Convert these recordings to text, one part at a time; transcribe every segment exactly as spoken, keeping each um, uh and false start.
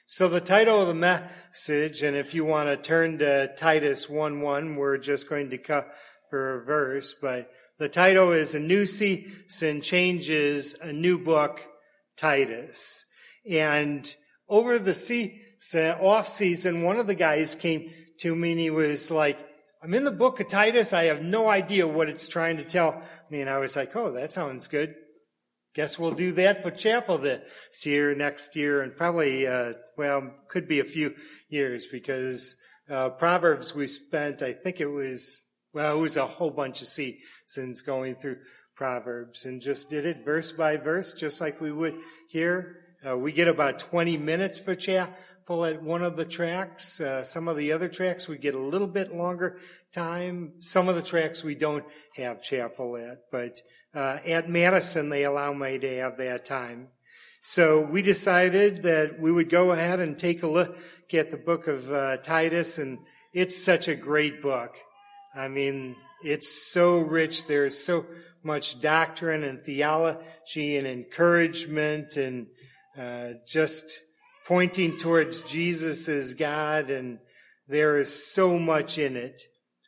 So the title of the message, and if you want to turn to Titus one one, we're just going to cover a verse, but the title is A New Season Changes a New Book, Titus. And over the season, off season, one of the guys came to me and he was like, I'm in the book of Titus. I have no idea what it's trying to tell me. And I was like, oh, that sounds good. Guess we'll do that for chapel this year, next year, and probably, uh, well, could be a few years because uh, Proverbs we spent, I think it was, well, it was a whole bunch of seasons going through Proverbs and just did it verse by verse, just like we would here. Uh, we get about twenty minutes for chapel at one of the tracks. Uh, some of the other tracks we get a little bit longer time. Some of the tracks we don't have chapel at, but Uh, at Madison, they allow me to have that time. So we decided that we would go ahead and take a look at the book of uh, Titus, and it's such a great book. I mean, it's so rich. There's so much doctrine and theology and encouragement and uh, just pointing towards Jesus as God, and there is so much in it.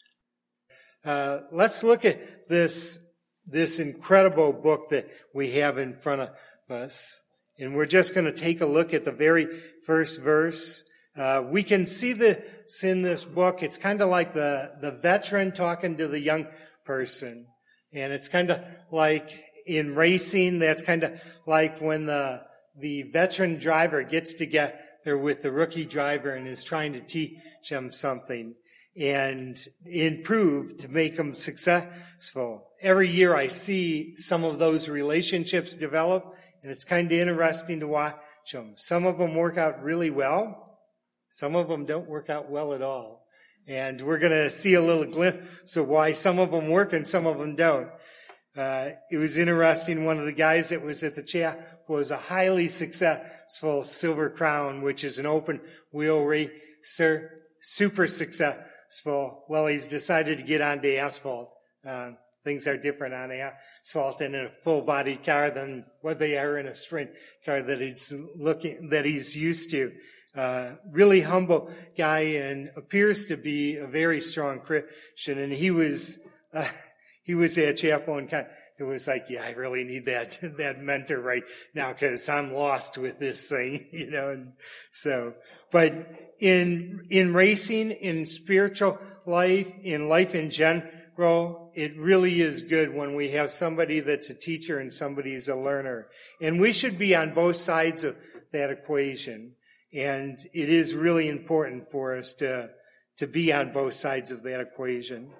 Uh, let's look at this this incredible book that we have in front of us. And we're just going to take a look at the very first verse. Uh, we can see this in this book. It's kind of like the, the veteran talking to the young person. And it's kind of like in racing, that's kind of like when the, the veteran driver gets together with the rookie driver and is trying to teach him something and improve to make them successful. Every year I see some of those relationships develop, and it's kind of interesting to watch them. Some of them work out really well. Some of them don't work out well at all. And we're going to see a little glimpse of why some of them work and some of them don't. Uh, it was interesting. One of the guys that was at the chapel was a highly successful Silver Crown, which is an open wheel racer, super successful. Well, he's decided to get onto asphalt. Uh, Things are different on asphalt and in a full-bodied car than what they are in a sprint car that he's looking that he's used to. Uh, really humble guy and appears to be a very strong Christian. And he was uh, he was at chapel and kind of, it was like, yeah, I really need that that mentor right now because I'm lost with this thing, you know. And so, but in in racing, in spiritual life, in life in general. Well, it really is good when we have somebody that's a teacher and somebody's a learner. And we should be on both sides of that equation. And it is really important for us to, to be on both sides of that equation.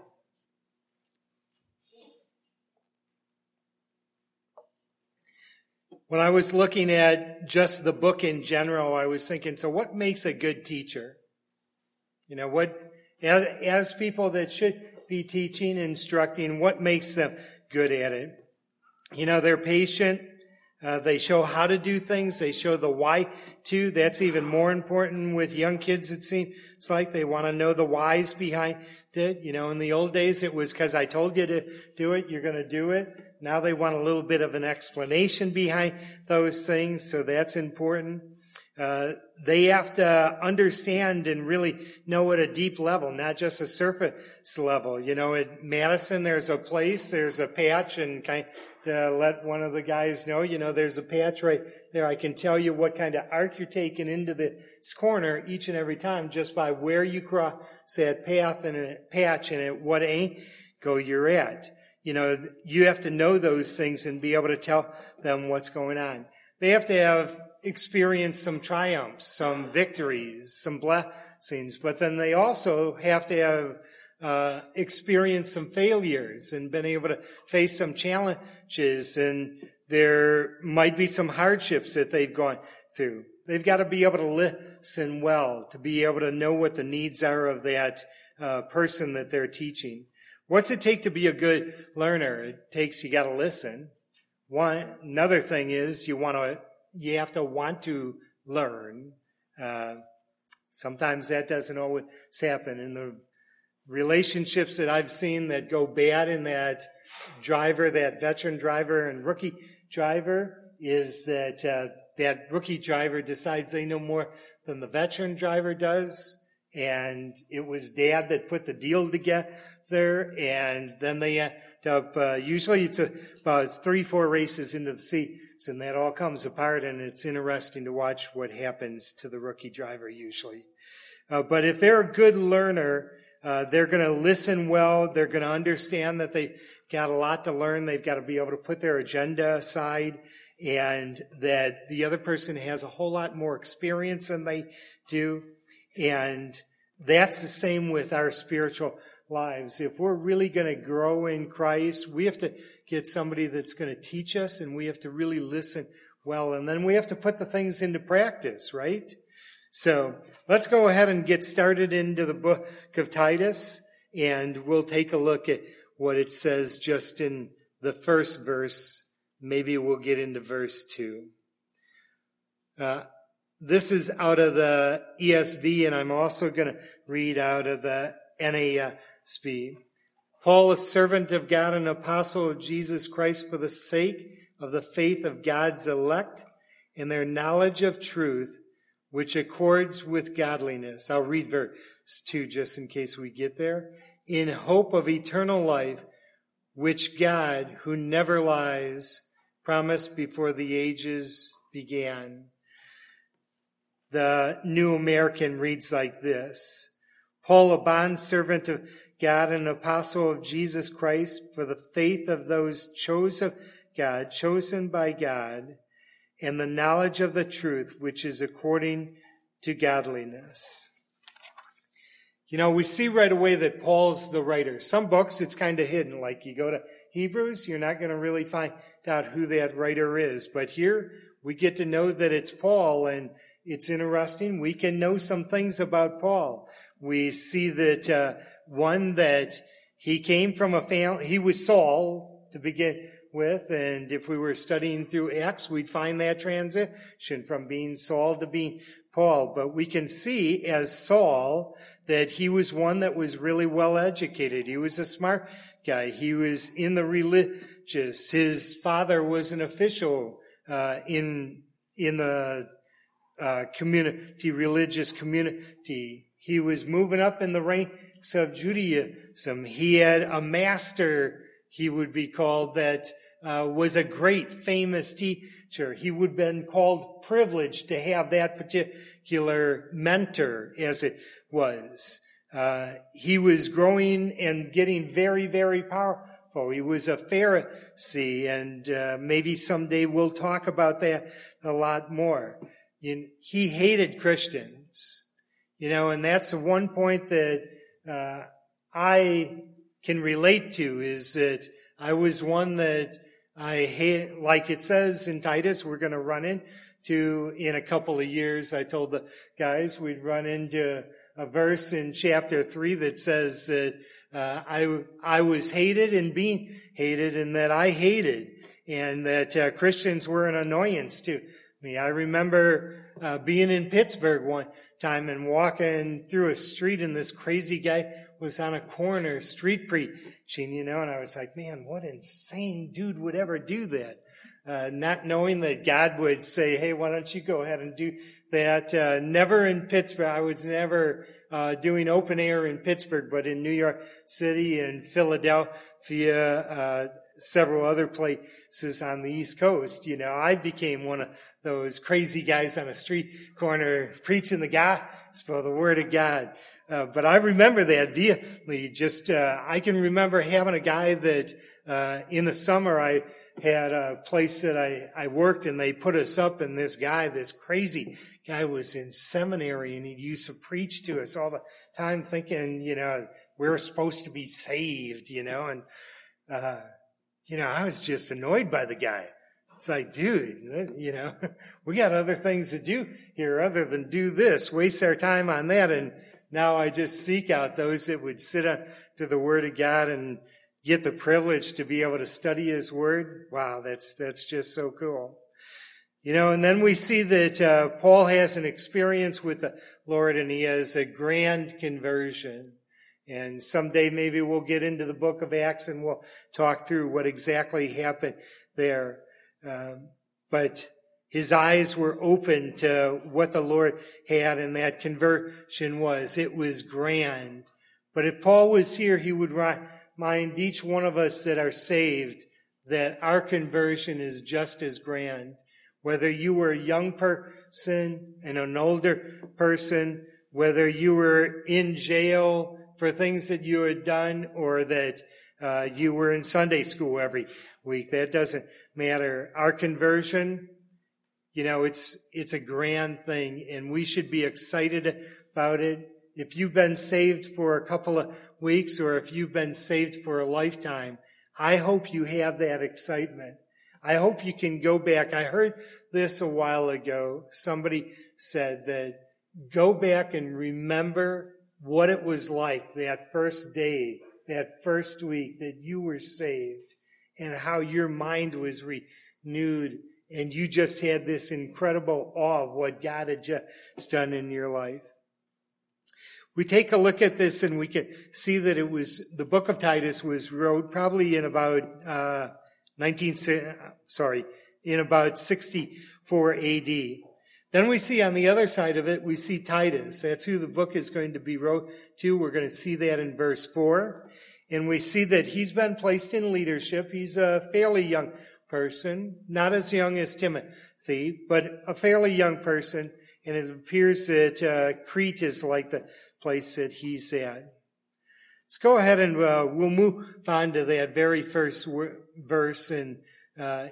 When I was looking at just the book in general, I was thinking, so what makes a good teacher? You know, what, as, as people that should be teaching, instructing, what makes them good at it? You know, they're patient. Uh, they show how to do things. They show the why too. That's even more important with young kids, it seems. It's like they want to know the whys behind it. You know, in the old days, it was because I told you to do it, you're going to do it. Now they want a little bit of an explanation behind those things, so that's important. Uh, they have to understand and really know at a deep level, not just a surface level. You know, at Madison, there's a place, there's a patch, and kind of let one of the guys know, you know, there's a patch right there. I can tell you what kind of arc you're taking into this corner each and every time just by where you cross that path and a patch and at what angle you're at. You know, you have to know those things and be able to tell them what's going on. They have to have experience some triumphs, some victories, some blessings, but then they also have to have uh, experienced some failures and been able to face some challenges, and there might be some hardships that they've gone through. They've got to be able to listen well, to be able to know what the needs are of that uh, person that they're teaching. What's it take to be a good learner? It takes, you got to listen. One, another thing is you want to You have to want to learn. Uh, sometimes that doesn't always happen. In the relationships that I've seen that go bad in that driver, that veteran driver and rookie driver, is that uh, that rookie driver decides they know more than the veteran driver does. And it was Dad that put the deal together. And then they end up, uh, usually it's a, about three, four races into the season, and that all comes apart. And it's interesting to watch what happens to the rookie driver usually. Uh, but if they're a good learner, uh, they're going to listen well. They're going to understand that they got a lot to learn. They've got to be able to put their agenda aside, and that the other person has a whole lot more experience than they do. And that's the same with our spiritual lives. If we're really going to grow in Christ, we have to get somebody that's going to teach us, and we have to really listen well. And then we have to put the things into practice, right? So let's go ahead and get started into the book of Titus, and we'll take a look at what it says just in the first verse. Maybe we'll get into verse two. Uh, this is out of the E S V, and I'm also going to read out of the N A S B. Paul, a servant of God and apostle of Jesus Christ, for the sake of the faith of God's elect and their knowledge of truth, which accords with godliness. I'll read verse two just in case we get there. In hope of eternal life, which God, who never lies, promised before the ages began. The New American reads like this. Paul, a bondservant of God and apostle of Jesus Christ, for the faith of those chosen of God, chosen by God, and the knowledge of the truth, which is according to godliness. You know, we see right away that Paul's the writer. Some books, it's kind of hidden. Like you go to Hebrews, you're not going to really find out who that writer is. But here, we get to know that it's Paul, and it's interesting. We can know some things about Paul. We see that, uh, one, that he came from a family, he was Saul to begin with, and if we were studying through Acts, we'd find that transition from being Saul to being Paul. But we can see as Saul that he was one that was really well educated. He was a smart guy. He was in the religious. His father was an official uh, in in the uh, community, religious community. He was moving up in the ranks of Judaism. He had a master, he would be called, that uh, was a great, famous teacher. He would have been called privileged to have that particular mentor, as it was. Uh, he was growing and getting very, very powerful. He was a Pharisee, and uh, maybe someday we'll talk about that a lot more. You, he hated Christians, you know, and that's the one point that uh, I can relate to, is that I was one that I hate, like it says in Titus, we're going to run into in a couple of years. I told the guys we'd run into a verse in chapter three that says that uh, I I was hated and being hated, and that I hated, and that uh, Christians were an annoyance to me. I remember uh, being in Pittsburgh one time and walking through a street, and this crazy guy was on a corner street preaching, you know, and I was like, man, what insane dude would ever do that? Uh, not knowing that God would say, hey, why don't you go ahead and do that? Uh, never in Pittsburgh. I was never uh, doing open air in Pittsburgh, but in New York City and Philadelphia, uh, several other places on the East Coast. You know, I became one of those crazy guys on a street corner preaching the gospel, the word of God. Uh, but I remember that vividly. Just, uh, I can remember having a guy that, uh, in the summer I had a place that I, I worked, and they put us up, and this guy, this crazy guy was in seminary, and he used to preach to us all the time, thinking, you know, we were supposed to be saved, you know, and, uh, you know, I was just annoyed by the guy. It's like, dude, you know, we got other things to do here other than do this, waste our time on that. And now I just seek out those that would sit on to the Word of God and get the privilege to be able to study His Word. Wow, that's that's just so cool. You know, and then we see that uh, Paul has an experience with the Lord, and he has a grand conversion. And someday maybe we'll get into the book of Acts and we'll talk through what exactly happened there. Um, but His eyes were open to what the Lord had, and that conversion was. It was grand. But if Paul was here, he would remind each one of us that are saved that our conversion is just as grand. Whether you were a young person and an older person, whether you were in jail for things that you had done, or that uh, you were in Sunday school every week, that doesn't matter. Our conversion, you know, it's it's a grand thing, and we should be excited about it. If you've been saved for a couple of weeks, or if you've been saved for a lifetime, I hope you have that excitement. I hope you can go back. I heard this a while ago. Somebody said that go back and remember what it was like that first day, that first week that you were saved, and how your mind was renewed, and you just had this incredible awe of what God had just done in your life. We take a look at this and we can see that it was, the book of Titus was wrote probably in about, uh, nineteen, sorry, in about sixty-four A D. Then we see on the other side of it, we see Titus. That's who the book is going to be wrote to. We're going to see that in verse four. And we see that he's been placed in leadership. He's a fairly young person, not as young as Timothy, but a fairly young person. And it appears that uh, Crete is like the place that he's at. Let's go ahead and uh, we'll move on to that very first wor- verse. And uh,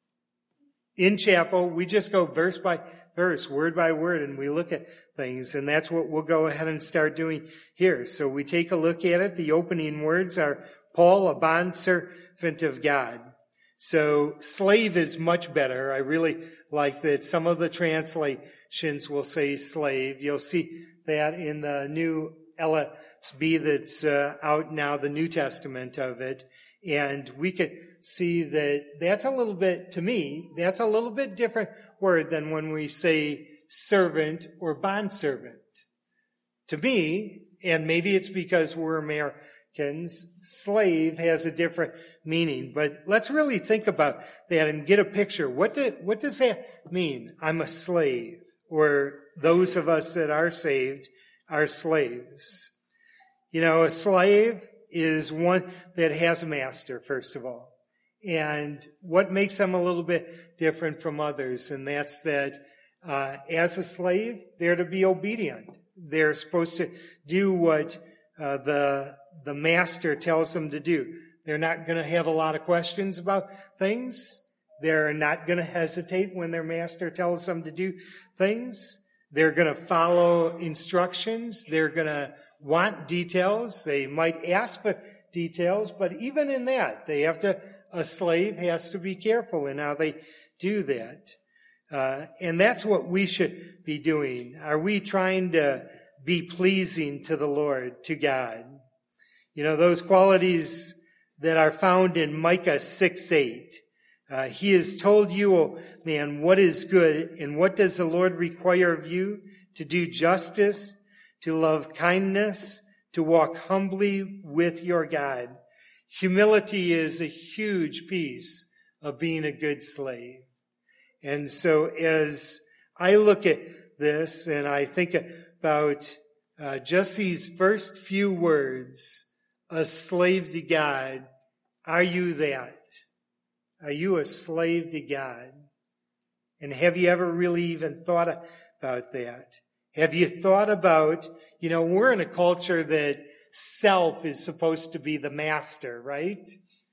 in chapel, we just go verse by verse, word by word, and we look at things. And that's what we'll go ahead and start doing here. So we take a look at it. The opening words are, Paul, a bondservant of God. So slave is much better. I really like that. Some of the translations will say slave. You'll see that in the new L S B that's uh, out now, the New Testament of it. And we could see that that's a little bit, to me, that's a little bit different word than when we say servant or bondservant. To me, and maybe it's because we're Americans, slave has a different meaning. But let's really think about that and get a picture. What, do, what does that mean? I'm a slave. Or those of us that are saved are slaves. You know, a slave is one that has a master, first of all. And what makes them a little bit different from others, and that's that uh, as a slave, they're to be obedient. They're supposed to do what uh, the the master tells them to do. They're not going to have a lot of questions about things. They're not going to hesitate when their master tells them to do things. They're going to follow instructions. They're going to want details. They might ask for details, but even in that, they have to, a slave has to be careful in how they do that. Uh, and that's what we should be doing. Are we trying to be pleasing to the Lord, to God? You know, those qualities that are found in Micah six eight. Uh, he has told you, oh man, what is good, and what does the Lord require of you? To do justice, to love kindness, to walk humbly with your God. Humility is a huge piece of being a good slave. And so as I look at this and I think about uh, just these first few words, a slave to God, are you that? Are you a slave to God? And have you ever really even thought about that? Have you thought about, you know, we're in a culture that self is supposed to be the master, right?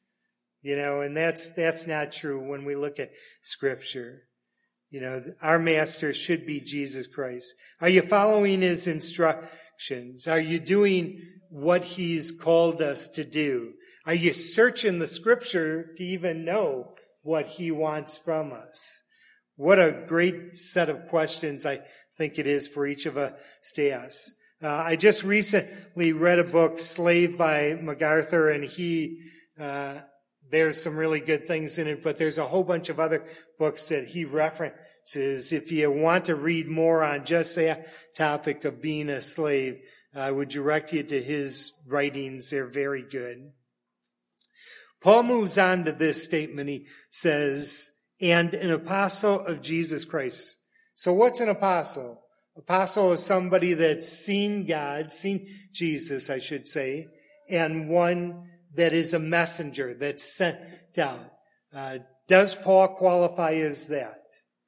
You know, and that's, that's not true when we look at Scripture. You know, our master should be Jesus Christ. Are you following his instructions? Are you doing what he's called us to do? Are you searching the Scripture to even know what he wants from us? What a great set of questions I think it is for each of us to ask. Uh, I just recently read a book, Slave by MacArthur, and he, uh, there's some really good things in it, but there's a whole bunch of other books that he references. If you want to read more on just that topic of being a slave, I would direct you to his writings. They're very good. Paul moves on to this statement. He says, and an apostle of Jesus Christ. So what's an apostle? Apostle is somebody that's seen God, seen Jesus, I should say, and one that is a messenger that's sent out. Uh, does Paul qualify as that?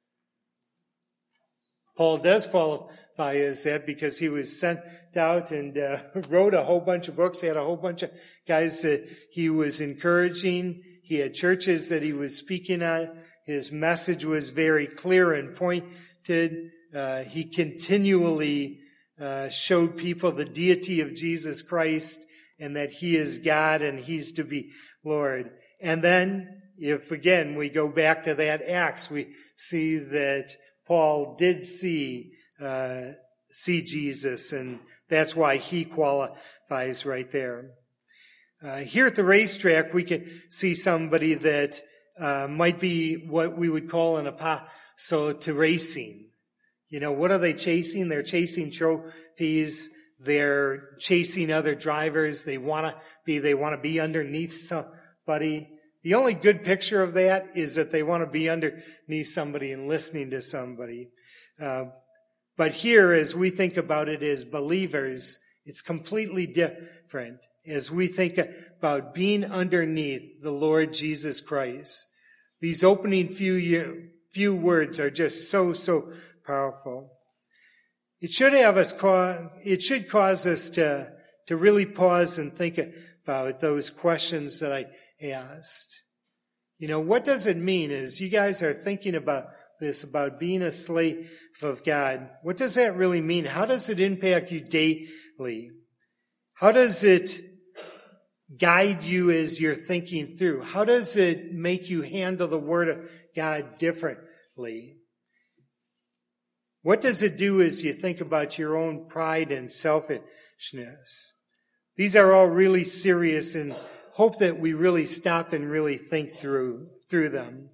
Paul does qualify as that because he was sent out and uh, wrote a whole bunch of books. He had a whole bunch of guys that he was encouraging. He had churches that he was speaking at. His message was very clear and pointed. Uh, he continually uh, showed people the deity of Jesus Christ and that he is God and he's to be Lord. And then, if again we go back to that Acts, we see that Paul did see uh, see Jesus, and that's why he qualifies right there. Uh, here at the racetrack, we can see somebody that uh, might be what we would call an apostle to racing. You know, what are they chasing? They're chasing trophies. They're chasing other drivers. They want to be, they want to be underneath somebody. The only good picture of that is that they want to be underneath somebody and listening to somebody. Uh, but here, as we think about it as believers, it's completely different. As we think about being underneath the Lord Jesus Christ, these opening few few words are just so, so powerful. It should have us cause, it should cause us to, to really pause and think about those questions that I asked. You know, what does it mean as you guys are thinking about this, about being a slave of God? What does that really mean? How does it impact you daily? How does it guide you as you're thinking through? How does it make you handle the Word of God differently? What does it do as you think about your own pride and selfishness? These are all really serious, and hope that we really stop and really think through, through them.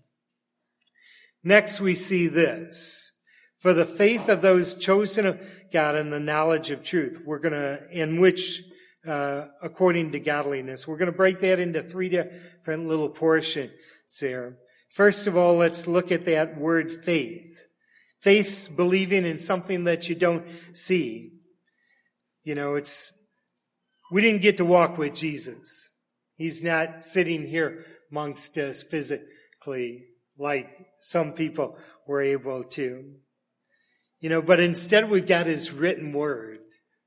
Next, we see this. For the faith of those chosen of God and the knowledge of truth, we're going to, in which, uh, according to godliness, we're going to break that into three different little portions there. First of all, let's look at that word faith. Faith's believing in something that you don't see. You know, it's, we didn't get to walk with Jesus. He's not sitting here amongst us physically like some people were able to. You know, but instead we've got his written word.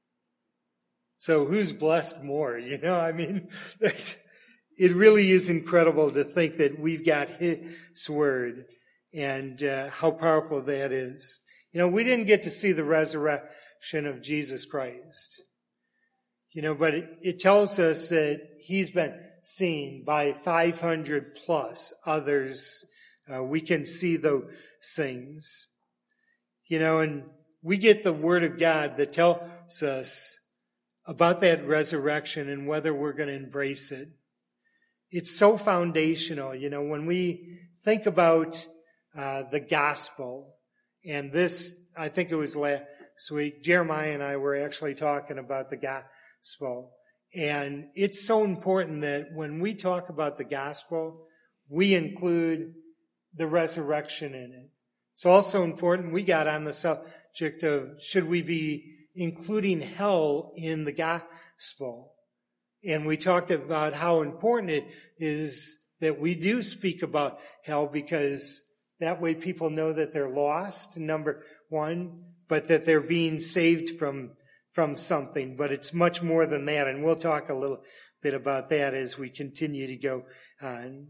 So who's blessed more? You know, I mean, that's, it really is incredible to think that we've got his word and uh, how powerful that is. You know, we didn't get to see the resurrection of Jesus Christ. You know, but it, it tells us that he's been seen by five hundred plus others. Uh, we can see those things. You know, and we get the Word of God that tells us about that resurrection and whether we're going to embrace it. It's so foundational. You know, when we think about uh, the gospel, and this, I think it was last week, Jeremiah and I were actually talking about the gospel. And it's so important that when we talk about the gospel, we include the resurrection in it. It's also important, we got on the subject of should we be including hell in the gospel. And we talked about how important it is that we do speak about hell, because that way people know that they're lost, number one, but that they're being saved from from something. But it's much more than that, and we'll talk a little bit about that as we continue to go on.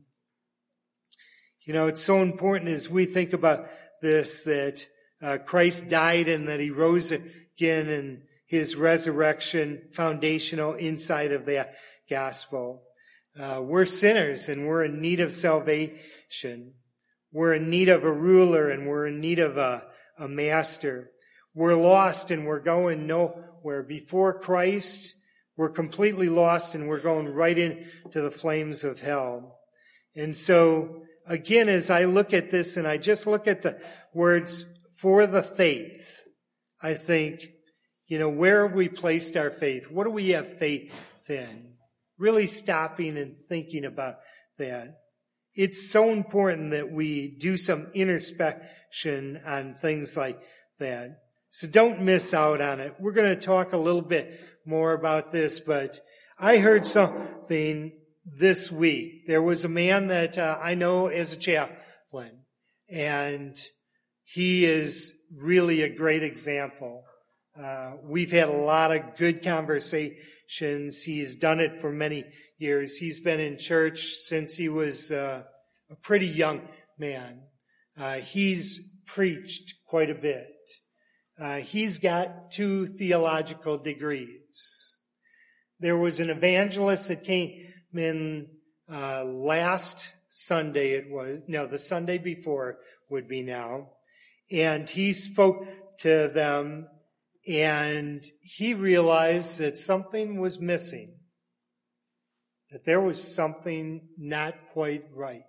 You know, it's so important as we think about this that uh, Christ died and that he rose again, and his resurrection foundational inside of that gospel. Uh, we're sinners and we're in need of salvation. We're in need of a ruler and we're in need of a, a master. We're lost and we're going nowhere. Before Christ, we're completely lost and we're going right into the flames of hell. And so, again, as I look at this and I just look at the words for the faith, I think, you know, where have we placed our faith? What do we have faith in? Really stopping and thinking about that. it's so important that we do some introspection on things like that. So don't miss out on it. We're going to talk a little bit more about this, but I heard something this week. There was a man that uh, I know as a chaplain, and he is really a great example. Uh, we've had a lot of good conversations. He's done it for many years. He's been in church since he was uh, a pretty young man. Uh, he's preached quite a bit. Uh, he's got two theological degrees. There was an evangelist that came in uh, last Sunday, it was, no, the Sunday before would be now, and he spoke to them, and he realized that something was missing, that there was something not quite right.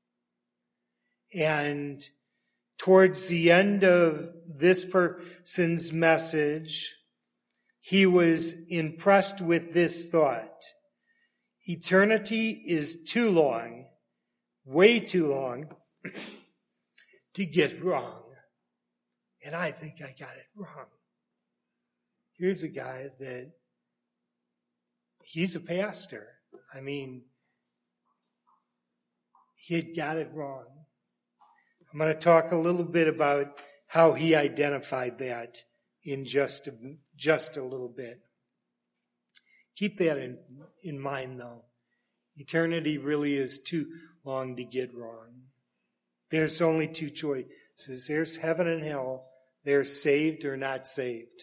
And towards the end of this person's message, he was impressed with this thought: eternity is too long, way too long, to get wrong. And I think I got it wrong. Here's a guy that, he's a pastor. I mean, he had got it wrong. I'm going to talk a little bit about how he identified that in just a, just a little bit. Keep that in, in mind, though. Eternity really is too long to get wrong. There's only two choices. There's heaven and hell. They're saved or not saved.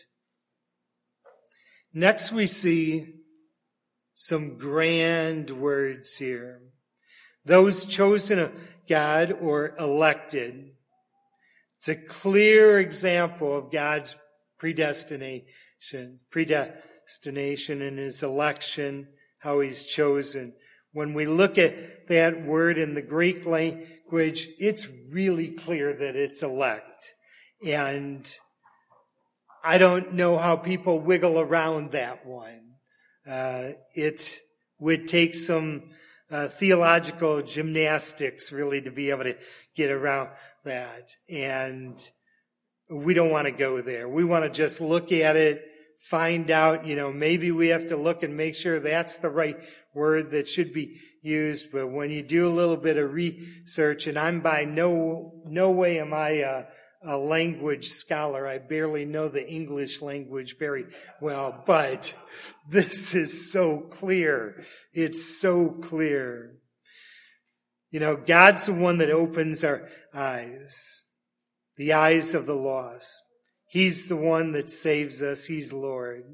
Next, we see some grand words here. Those chosen of God or elected. It's a clear example of God's predestination, predestination in his election, how he's chosen. When we look at that word in the Greek language, it's really clear that it's elect. And I don't know how people wiggle around that one. Uh, it would take some uh, theological gymnastics really to be able to get around that. And we don't want to go there. We want to just look at it, find out, you know, maybe we have to look and make sure that's the right word that should be used. But when you do a little bit of research, and I'm by no, no way am I a, a language scholar. I barely know the English language very well, but this is so clear. It's so clear. You know, God's the one that opens our eyes, the eyes of the lost. He's the one that saves us. He's Lord.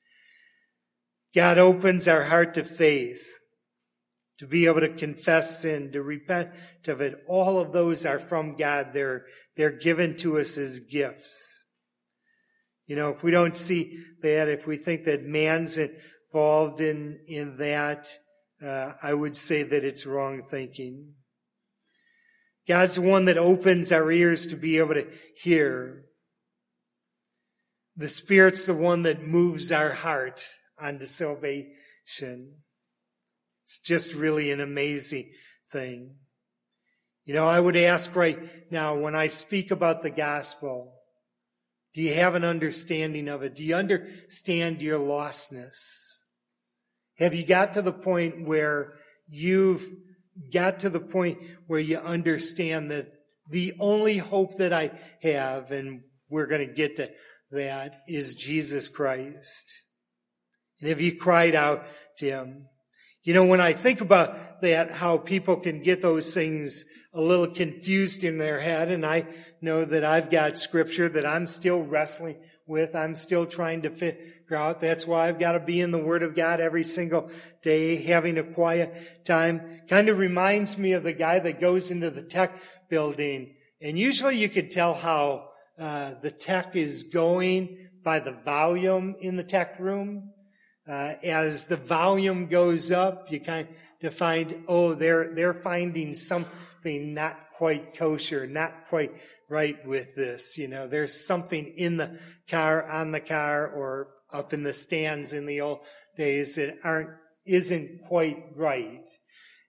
God opens our heart to faith, to be able to confess sin, to repent of it. All of those are from God. They're, they're given to us as gifts. You know, if we don't see that, if we think that man's involved in, in that, uh, I would say that it's wrong thinking. God's the one that opens our ears to be able to hear. The Spirit's the one that moves our heart onto salvation. It's just really an amazing thing. You know, I would ask right now, when I speak about the gospel, do you have an understanding of it? Do you understand your lostness? Have you got to the point where you've got to the point where you understand that the only hope that I have, and we're going to get to that, is Jesus Christ? And have you cried out to him? You know, when I think about that, how people can get those things a little confused in their head, and I know that I've got scripture that I'm still wrestling with, I'm still trying to figure out. That's why I've got to be in the Word of God every single day, having a quiet time. Kind of reminds me of the guy that goes into the tech building, and usually you can tell how uh, the tech is going by the volume in the tech room. Uh, as the volume goes up, you kind of find, oh, they're, they're finding something not quite kosher, not quite right with this. You know, there's something in the car, on the car, or up in the stands in the old days that aren't, isn't quite right.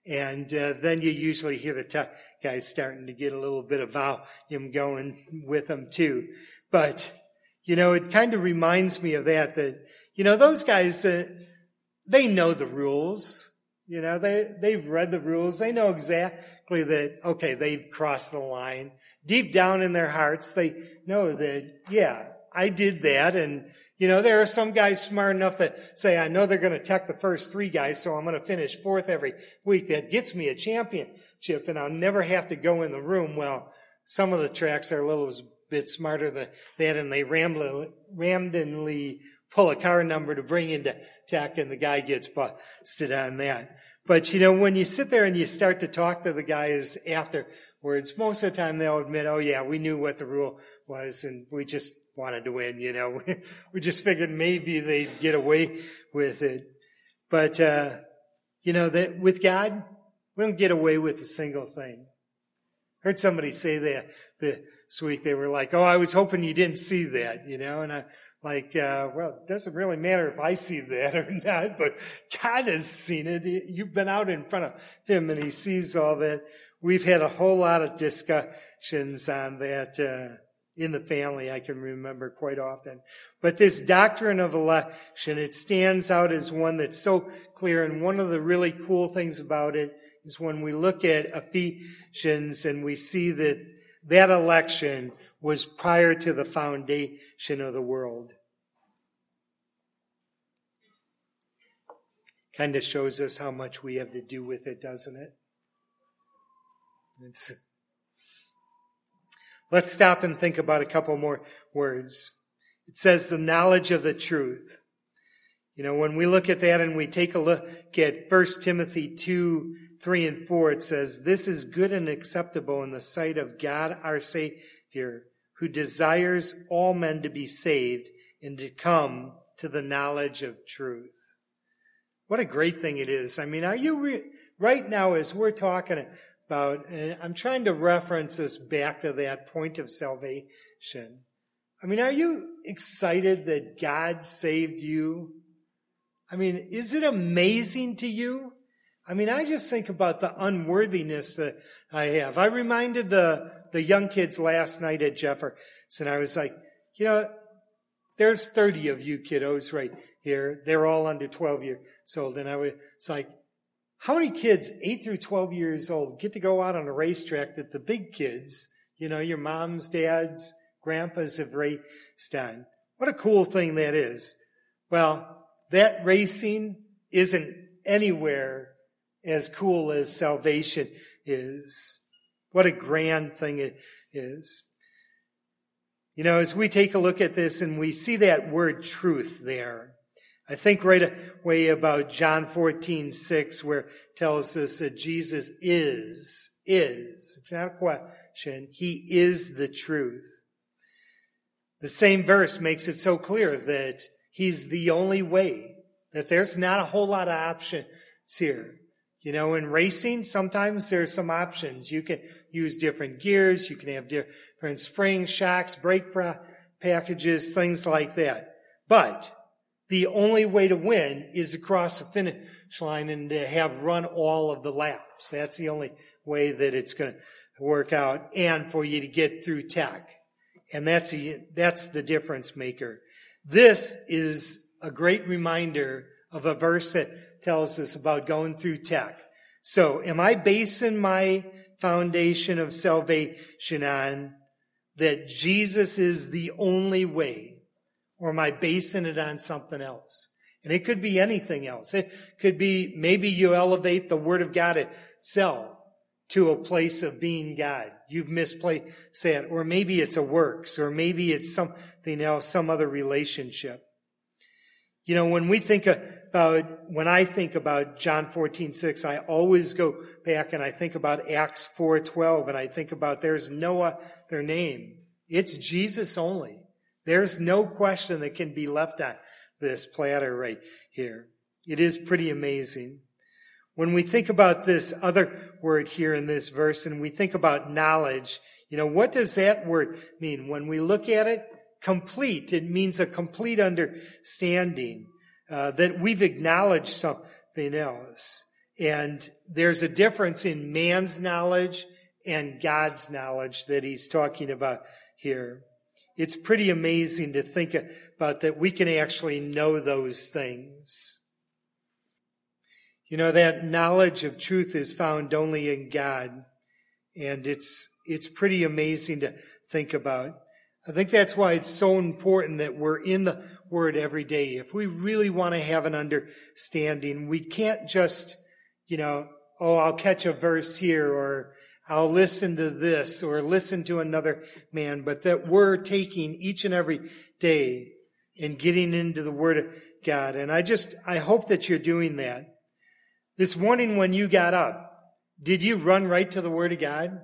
And uh, then you usually hear the tech guys starting to get a little bit of volume going with them too. But, you know, it kind of reminds me of that, that, you know, those guys, uh, they know the rules. You know, they, they've read the rules. They know exactly that, okay, they've crossed the line. Deep down in their hearts, they know that, yeah, I did that. And, you know, there are some guys smart enough that say, I know they're going to tech the first three guys, so I'm going to finish fourth every week. That gets me a championship, and I'll never have to go in the room. Well, some of the tracks are a little bit smarter than that, and they randomly pull a car number to bring into tech, and the guy gets busted on that. But, you know, when you sit there and you start to talk to the guys afterwards, most of the time they'll admit, oh, yeah, we knew what the rule was, and we just wanted to win, you know. We just figured maybe they'd get away with it. But, uh, you know, that with God, we don't get away with a single thing. I heard somebody say that this week. They were like, oh, I was hoping you didn't see that, you know. And I like, uh, well, it doesn't really matter if I see that or not, but God has seen it. You've been out in front of him and he sees all that. We've had a whole lot of discussions on that, uh, in the family, I can remember quite often. But this doctrine of election, it stands out as one that's so clear. And one of the really cool things about it is when we look at Ephesians and we see that that election was prior to the foundation of the world. Kind of shows us how much we have to do with it, doesn't it? It's, let's stop and think about a couple more words. It says the knowledge of the truth. You know, when we look at that and we take a look at First Timothy two, three and four, it says, this is good and acceptable in the sight of God our Savior, who desires all men to be saved and to come to the knowledge of truth. What a great thing it is. I mean, are you re- right now as we're talking about, and I'm trying to reference us back to that point of salvation. I mean, are you excited that God saved you? I mean, is it amazing to you? I mean, I just think about the unworthiness that I have. I reminded the, the young kids last night at Jefferson. I was like, you know, there's thirty of you kiddos right here. They're all under twelve years old. And I was like, how many kids, eight through twelve years old, get to go out on a racetrack that the big kids, you know, your moms, dads, grandpas have raced on? What a cool thing that is. Well, that racing isn't anywhere as cool as salvation is. What a grand thing it is. You know, as we take a look at this and we see that word truth there, I think right away about John fourteen six, where it tells us that Jesus is, is. It's not a question. He is the truth. The same verse makes it so clear that he's the only way, that there's not a whole lot of options here. You know, in racing, sometimes there's some options. You can use different gears. You can have different springs, shocks, brake packages, things like that. But the only way to win is across the finish line and to have run all of the laps. That's the only way that it's going to work out, and for you to get through tech. And that's the, that's the difference maker. This is a great reminder of a verse that tells us about going through tech. So am I basing my foundation of salvation on that Jesus is the only way, or am I basing it on something else? And it could be anything else. It could be maybe you elevate the Word of God itself to a place of being God. You've misplaced that. Or maybe it's a works, or maybe it's something else, some other relationship. You know, when we think about, when I think about John fourteen six, I always go back and I think about Acts four twelve, and I think about there's no other name. It's Jesus only. There's no question that can be left on this platter right here. It is pretty amazing. When we think about this other word here in this verse, and we think about knowledge, you know, what does that word mean? When we look at it, complete, it means a complete understanding, uh, that we've acknowledged something else. And there's a difference in man's knowledge and God's knowledge that he's talking about here. It's pretty amazing to think about that we can actually know those things. You know, that knowledge of truth is found only in God. And it's it's pretty amazing to think about. I think that's why it's so important that we're in the Word every day. If we really want to have an understanding, we can't just, you know, oh, I'll catch a verse here, or I'll listen to this, or listen to another man, but that we're taking each and every day and getting into the Word of God. And I just, I hope that you're doing that. This morning when you got up, did you run right to the Word of God?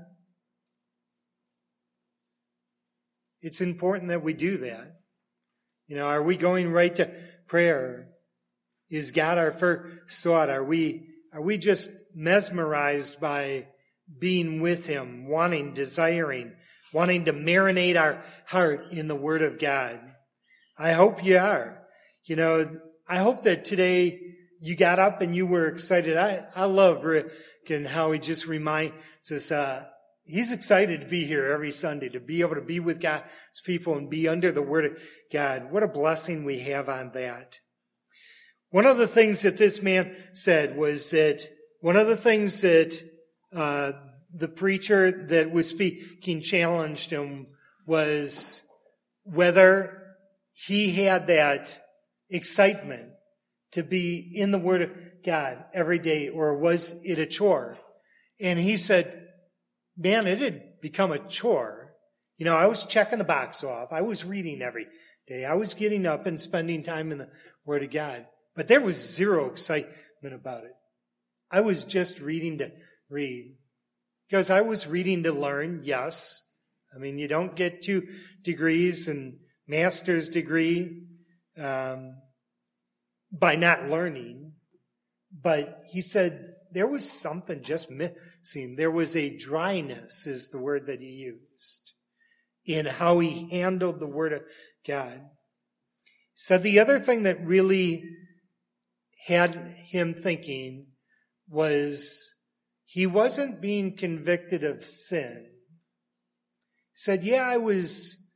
It's important that we do that. You know, are we going right to prayer? Is God our first thought? Are we, are we just mesmerized by being with Him, wanting, desiring, wanting to marinate our heart in the Word of God? I hope you are. You know, I hope that today you got up and you were excited. I, I love Rick and how he just reminds us, uh, he's excited to be here every Sunday, to be able to be with God's people and be under the Word of God. What a blessing we have on that. One of the things that this man said was that one of the things that uh, the preacher that was speaking challenged him was whether he had that excitement to be in the Word of God every day, or was it a chore? And he said, man, it had become a chore. You know, I was checking the box off. I was reading every day. I was getting up and spending time in the Word of God. But there was zero excitement about it. I was just reading to read. Because I was reading to learn, yes. I mean, you don't get two degrees and master's degree um, by not learning. But he said there was something just missing. There was a dryness, is the word that he used, in how he handled the Word of God. He said the other thing that really had him thinking was he wasn't being convicted of sin. He said, yeah, I was,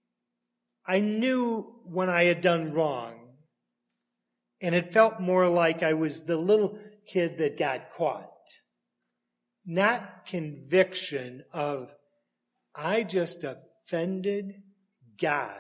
I knew when I had done wrong. And it felt more like I was the little kid that got caught. Not conviction of, I just offended God.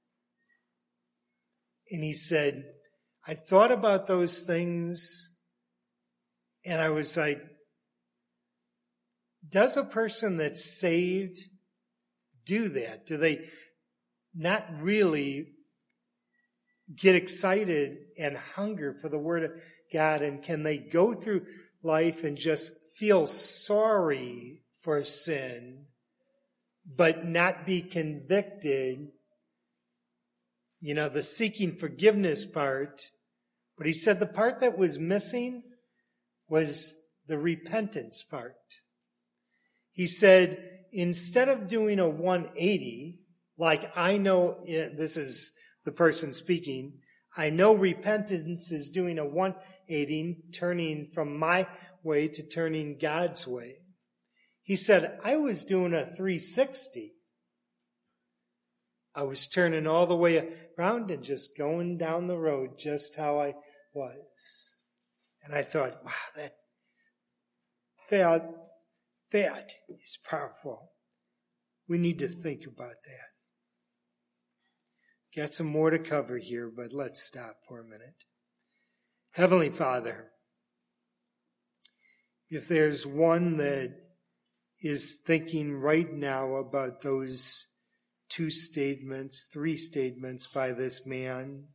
And he said, I thought about those things and I was like, does a person that's saved do that? Do they not really get excited and hunger for the Word of God? And can they go through life and just feel sorry for sin, but not be convicted? You know, the seeking forgiveness part. But he said the part that was missing was the repentance part. He said, instead of doing a one eighty, like I know, this is the person speaking, I know repentance is doing a one eighty, turning from my way to turning God's way. He said, I was doing a three sixty. I was turning all the way around and just going down the road just how I was. And I thought, wow, that, that, that is powerful. We need to think about that. Got some more to cover here, but let's stop for a minute. Heavenly Father, if there's one that is thinking right now about those two statements, three statements by this man,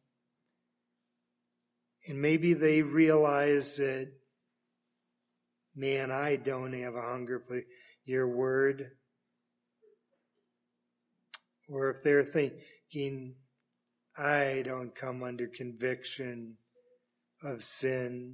and maybe they realize that, man, I don't have a hunger for your word. Or if they're thinking, I don't come under conviction of sin.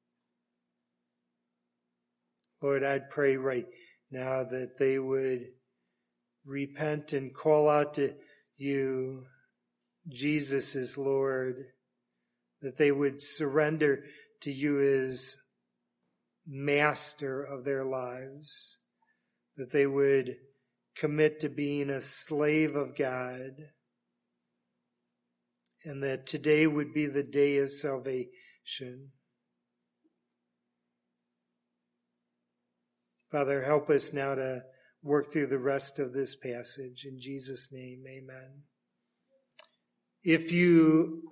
Lord, I'd pray right now that they would repent and call out to you, Jesus is Lord, that they would surrender to you as master of their lives, that they would commit to being a slave of God, and that today would be the day of salvation. Father, help us now to work through the rest of this passage. In Jesus' name, amen. If you,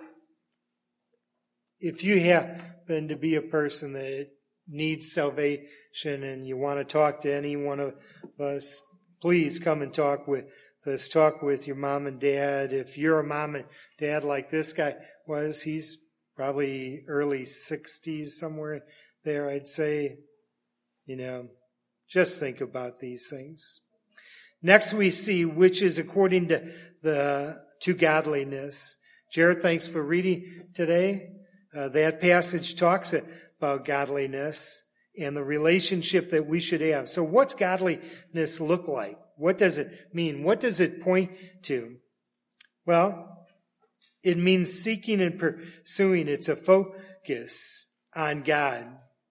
if you happen to be a person that needs salvation and you want to talk to any one of us, please come and talk with us. Talk with your mom and dad. If you're a mom and dad like this guy was, he's probably early sixties, somewhere there, I'd say. You know, just think about these things. Next we see which is according to the to godliness. Jared, thanks for reading today. Uh, that passage talks about godliness and the relationship that we should have. So what's godliness look like? What does it mean? What does it point to? Well, it means seeking and pursuing. It's a focus on God.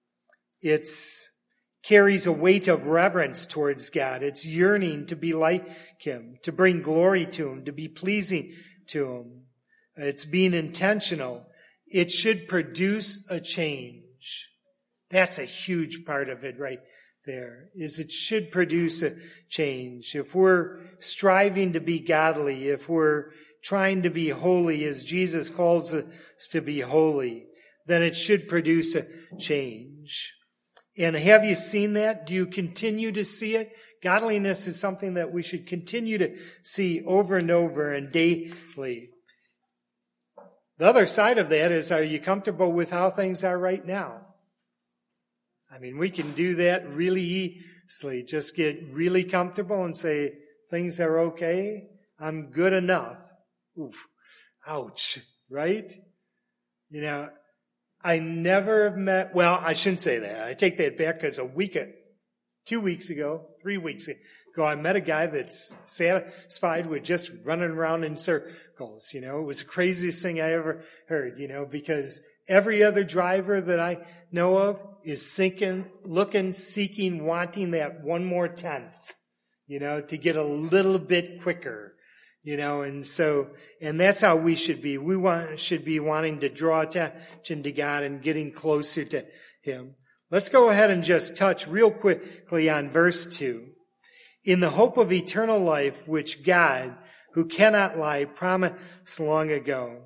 It's carries a weight of reverence towards God. It's yearning to be like Him, to bring glory to Him, to be pleasing to Him. It's being intentional. It should produce a change. That's a huge part of it right there, is it should produce a change. If we're striving to be godly, if we're trying to be holy as Jesus calls us to be holy, then it should produce a change. And have you seen that? Do you continue to see it? Godliness is something that we should continue to see over and over and daily. The other side of that is, are you comfortable with how things are right now? I mean, we can do that really easily. Just get really comfortable and say, things are okay. I'm good enough. Oof. Ouch. Right? You know, I never have met, well, I shouldn't say that. I take that back because a week, two weeks ago, three weeks ago, I met a guy that's satisfied with just running around in circles. You know, it was the craziest thing I ever heard, you know, because every other driver that I know of is sinking, looking, seeking, wanting that one more tenth, you know, to get a little bit quicker. You know, and so, and that's how we should be. We want, should be wanting to draw attention to God and getting closer to Him. Let's go ahead and just touch real quickly on verse two. In the hope of eternal life, which God, who cannot lie, promised long ago.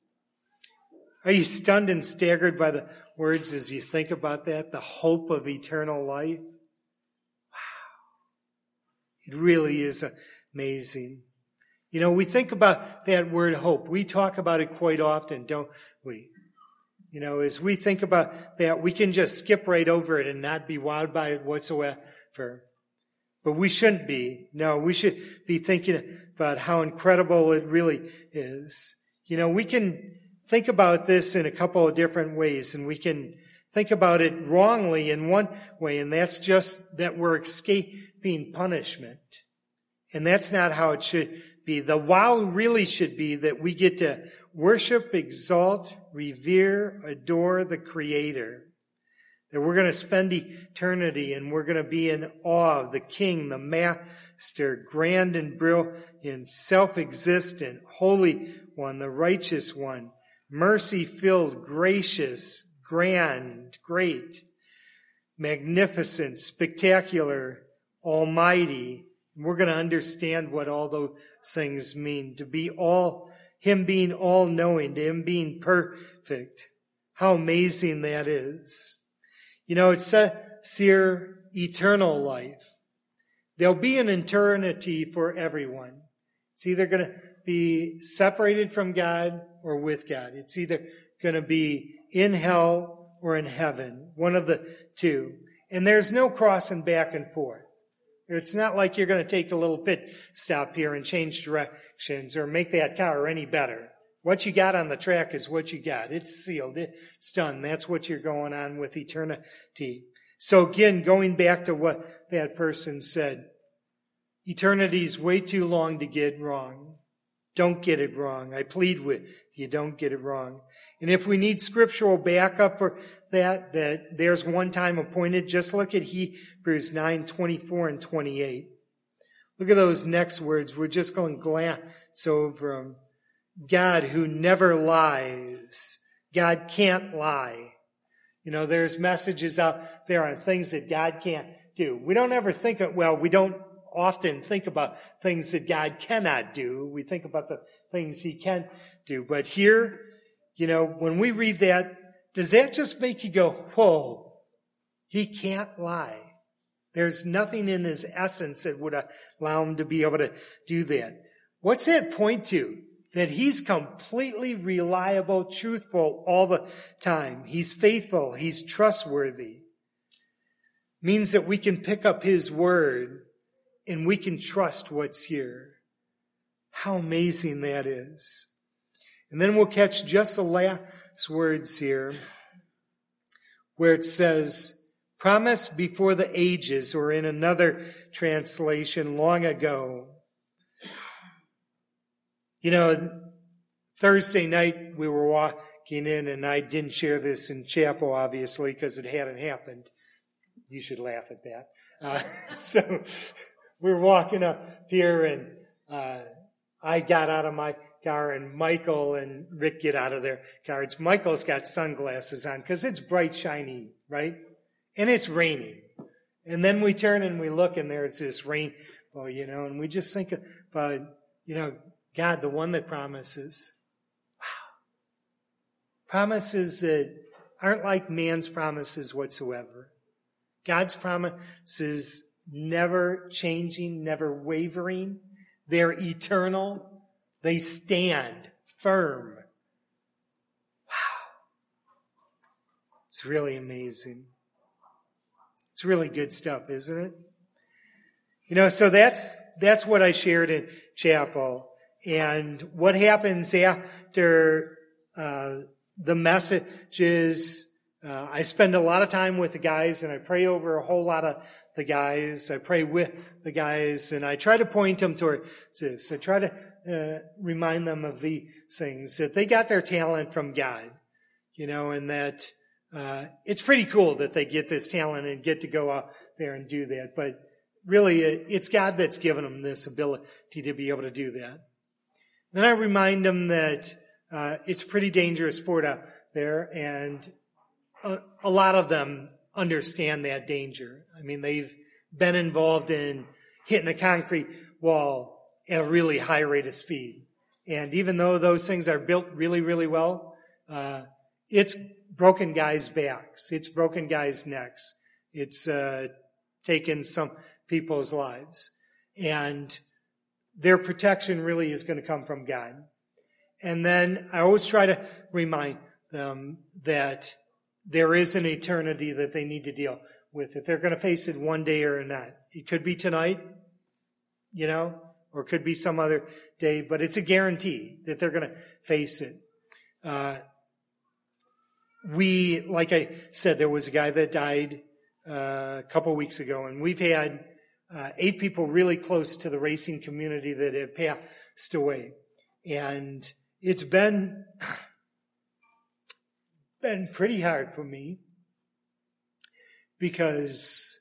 Are you stunned and staggered by the words as you think about that? The hope of eternal life? Wow. It really is amazing. You know, we think about that word hope. We talk about it quite often, don't we? You know, as we think about that, we can just skip right over it and not be wowed by it whatsoever. But we shouldn't be. No, we should be thinking about how incredible it really is. You know, we can think about this in a couple of different ways, and we can think about it wrongly in one way, and that's just that we're escaping punishment. And that's not how it should be. The wow really should be that we get to worship, exalt, revere, adore the Creator. That we're going to spend eternity and we're going to be in awe of the King, the Master, grand and brilliant, self-existent, Holy One, the Righteous One, mercy-filled, gracious, grand, great, magnificent, spectacular, almighty. We're going to understand what all those things mean. To be all, Him being all-knowing, to Him being perfect. How amazing that is. You know, it says here, eternal life. There'll be an eternity for everyone. It's either going to be separated from God or with God. It's either going to be in hell or in heaven. One of the two. And there's no crossing back and forth. It's not like you're going to take a little pit stop here and change directions or make that car any better. What you got on the track is what you got. It's sealed. It's done. That's what you're going on with eternity. So again, going back to what that person said, eternity is way too long to get wrong. don't get it wrong. I plead with you, don't get it wrong. And if we need scriptural backup for that, that there's one time appointed, just look at Hebrews nine, twenty-four and twenty-eight. Look at those next words. We're just going to glance over them. God who never lies. God can't lie. You know, there's messages out there on things that God can't do. We don't ever think of, well, we don't often think about things that God cannot do. We think about the things he can do. But here, you know, when we read that, does that just make you go, whoa, he can't lie? There's nothing in his essence that would allow him to be able to do that. What's that point to? That he's completely reliable, truthful all the time. He's faithful. He's trustworthy. Means that we can pick up his word and we can trust what's here. How amazing that is. And then we'll catch just the last words here where it says, promised before the ages, or in another translation, long ago. You know, Thursday night we were walking in, and I didn't share this in chapel, obviously, because it hadn't happened. You should laugh at that. Uh, so we were walking up here, and uh, I got out of my car, and Michael and Rick get out of their cars. Michael's got sunglasses on because it's bright, shiny, right? And it's raining. And then we turn and we look, and there's this rainbow, you know, and we just think about, you know, God, the one that promises. Wow. Promises that aren't like man's promises whatsoever. God's promises never changing, never wavering. They're eternal. They stand firm. Wow. It's really amazing. It's really good stuff, isn't it? You know, so that's that's what I shared in chapel. And what happens after uh, the message is uh, I spend a lot of time with the guys, and I pray over a whole lot of the guys. I pray with the guys, and I try to point them towards this. I try to uh, remind them of these things, that they got their talent from God, you know, and that uh, it's pretty cool that they get this talent and get to go out there and do that. But really, it's God that's given them this ability to be able to do that. Then I remind them that uh, it's a pretty dangerous sport out there, and a, a lot of them understand that danger. I mean, they've been involved in hitting a concrete wall at a really high rate of speed. And even though those things are built really, really well, uh, it's broken guys' backs. It's broken guys' necks. It's uh, taken some people's lives. And their protection really is going to come from God. And then I always try to remind them that there is an eternity that they need to deal with. If they're going to face it one day or not. It could be tonight, you know, or it could be some other day, but it's a guarantee that they're going to face it. Uh, we, like I said, there was a guy that died uh, a couple weeks ago, and we've had Uh, eight people really close to the racing community that have passed away. And it's been, been pretty hard for me because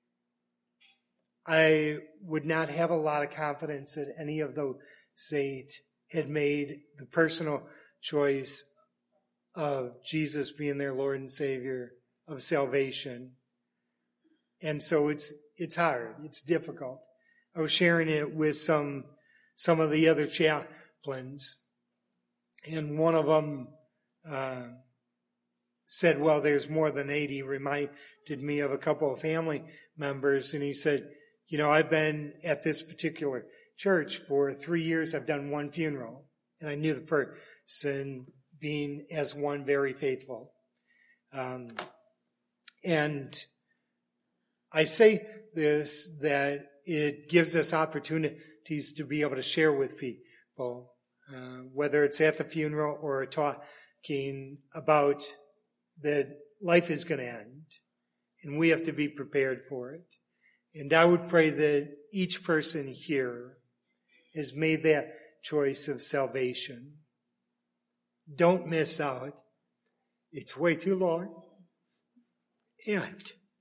I would not have a lot of confidence that any of those eight had made the personal choice of Jesus being their Lord and Savior of salvation. And so it's It's hard. It's difficult. I was sharing it with some some of the other chaplains, and one of them uh, said, well, there's more than eight. He reminded me of a couple of family members, and he said, you know, I've been at this particular church for three years. I've done one funeral, and I knew the person being as one very faithful. Um, and I say this, that it gives us opportunities to be able to share with people, uh, whether it's at the funeral or talking about that life is going to end, and we have to be prepared for it. And I would pray that each person here has made that choice of salvation. Don't miss out. It's way too long. And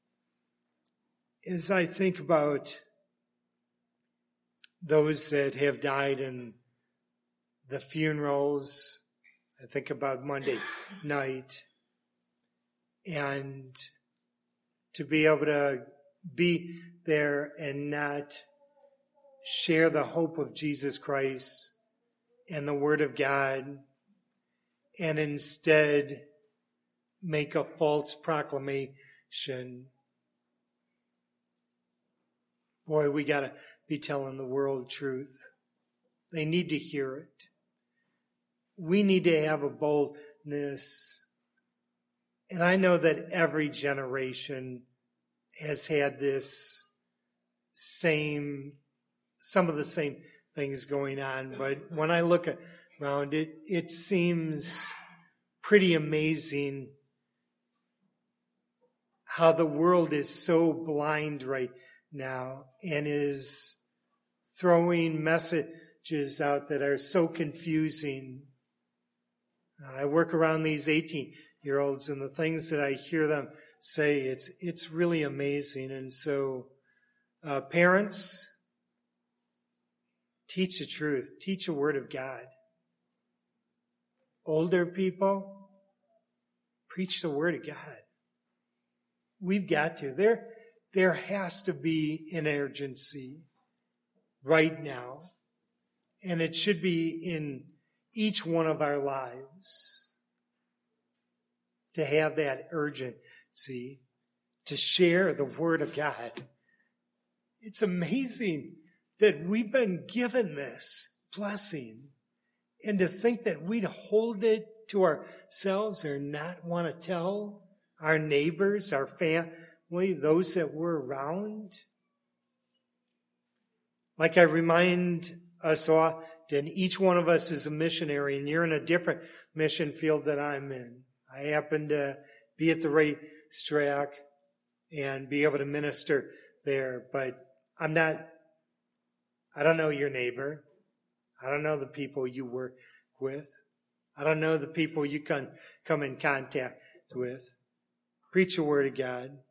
as I think about those that have died in the funerals, I think about Monday night, and to be able to be there and not share the hope of Jesus Christ and the Word of God, and instead make a false proclamation. Boy, we got to be telling the world truth. They need to hear it. We need to have a boldness. And I know that every generation has had this same, some of the same things going on. But when I look around, it, it seems pretty amazing how the world is so blind right now and is throwing messages out that are so confusing. I work around these eighteen-year-olds, and the things that I hear them say, it's it's really amazing. And so, uh, parents, teach the truth. Teach the Word of God. Older people, preach the Word of God. We've got to. There, there has to be an urgency right now. And it should be in each one of our lives to have that urgency to share the Word of God. It's amazing that we've been given this blessing, and to think that we'd hold it to ourselves or not want to tell our neighbors, our family, those that we're around. Like I remind us often, each one of us is a missionary, and you're in a different mission field that I'm in. I happen to be at the racetrack and be able to minister there, but I'm not, I don't know your neighbor. I don't know the people you work with. I don't know the people you can come in contact with. Preach the Word of God.